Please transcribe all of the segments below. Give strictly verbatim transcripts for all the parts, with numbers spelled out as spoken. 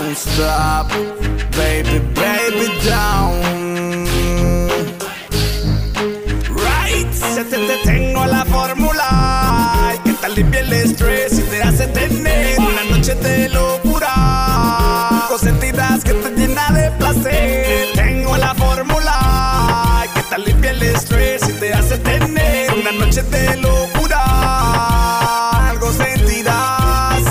don't stop, baby, baby, down. Right, ya te, te tengo la fórmula que te alivia el estrés y te hace tener una noche de locura, con sentidas que te llena de placer. Tengo la fórmula que te alivia el estrés y te hace tener una noche de locura, algo sentirás.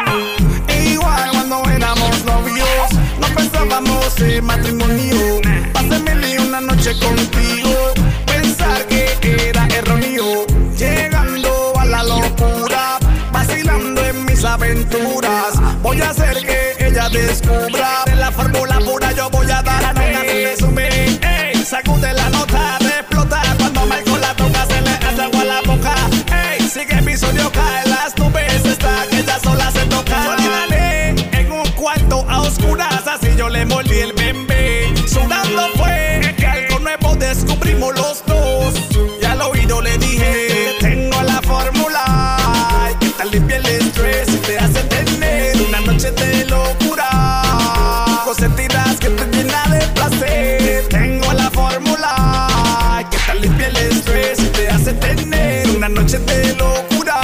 Igual cuando éramos novios, no pensábamos en matrimonio. Pasé mil y una noche contigo, pensar que era erróneo. Llegando a la locura, vacilando en mis aventuras. Voy a hacer que ella descubra de la fórmula pura. Yo voy a dar la nota sin resumen. Ey, sacude la nota de explotar. Cuando Michael la toca se le hace agua a la boca. Ey, sigue episodio, cae las nubes. Está que ella sola se toca. Yo le gané en un cuarto a oscuras, así yo le mordí el bebé. Sudando fue que algo nuevo descubrimos los dos. Y al oído le dije: tengo la fórmula que te alivia el estrés y te hace tener una noche de locura, con sentidas que te llena de placer. Tengo la fórmula que te alivia el estrés y te hace tener una noche de locura,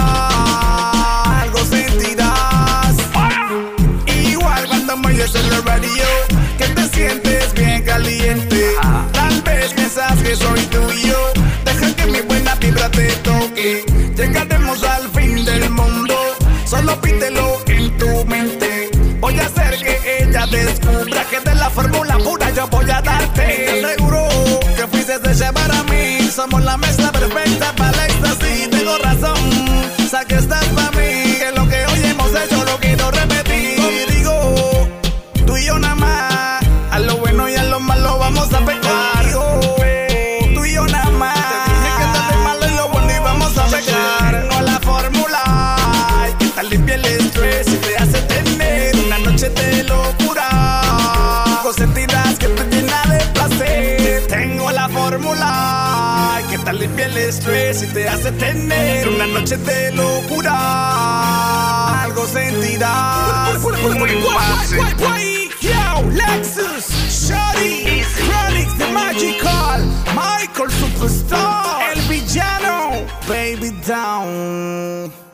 algo sentirás. Igual cuando me oyes en la radio, que te sientes bien caliente. Tal vez piensas que soy tuyo, deja que mi buena vibra te toque. Llegaremos al fin del mundo, solo pídelo en tu mente. Voy a hacer que ella descubra que de la fórmula pura yo voy a darte. Te aseguro que fuiste hecha para mí, somos la mezcla perfecta para el éxtasis. Tengo razón, sé que estás para mí, que lo que hoy hemos hecho lo quiero repetir. Y digo, tú y yo nada más, a lo bueno y a lo malo vamos a pecar. Digo, tú y yo nada más, te dije que estás de malo y lo bueno y vamos a pecar. Tengo la fórmula que te alivia el estrés y te hace tener una noche de locura, con sentidas que te llena de placer. Tengo la fórmula que te alivia el estrés y te hace tener una noche de locura, algo sentirás. Yo, Lexus, Shorty, Chronix, The Magical, Michael Superstar, el villano, baby down.